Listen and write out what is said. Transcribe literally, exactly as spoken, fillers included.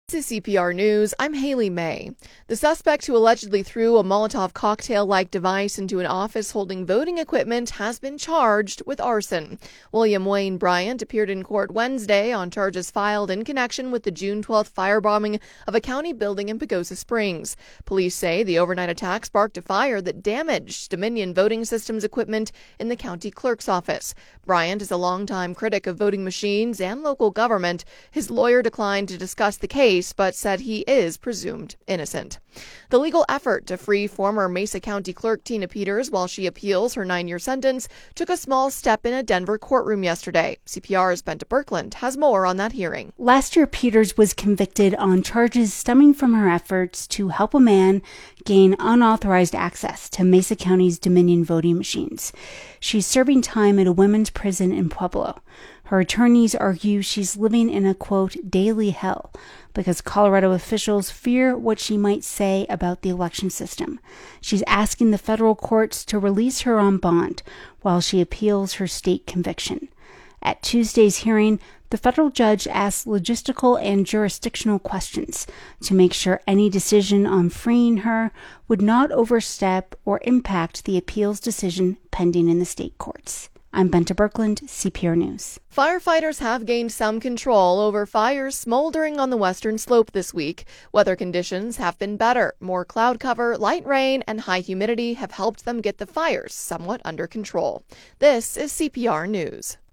This is C P R News. I'm Haley May. The suspect who allegedly threw a Molotov cocktail-like device into an office holding voting equipment has been charged with arson. William Wayne Bryant appeared in court Wednesday on charges filed in connection with the June twelfth firebombing of a county building in Pagosa Springs. Police say the overnight attack sparked a fire that damaged Dominion Voting Systems equipment in the county clerk's office. Bryant is a longtime critic of voting machines and local government. His lawyer declined to discuss the case, but said he is presumed innocent. The legal effort to free former Mesa County Clerk Tina Peters while she appeals her nine-year sentence took a small step in a Denver courtroom yesterday. C P R's Benta Birkeland has more on that hearing. Last year, Peters was convicted on charges stemming from her efforts to help a man gain unauthorized access to Mesa County's Dominion voting machines. She's serving time at a women's prison in Pueblo. Her attorneys argue she's living in a, quote, daily hell because Colorado officials fear what she might say about the election system. She's asking the federal courts to release her on bond while she appeals her state conviction. At Tuesday's hearing, the federal judge asked logistical and jurisdictional questions to make sure any decision on freeing her would not overstep or impact the appeals decision pending in the state courts. I'm Benta Birkeland, C P R News. Firefighters have gained some control over fires smoldering on the western slope this week. Weather conditions have been better. More cloud cover, light rain, and high humidity have helped them get the fires somewhat under control. This is C P R News.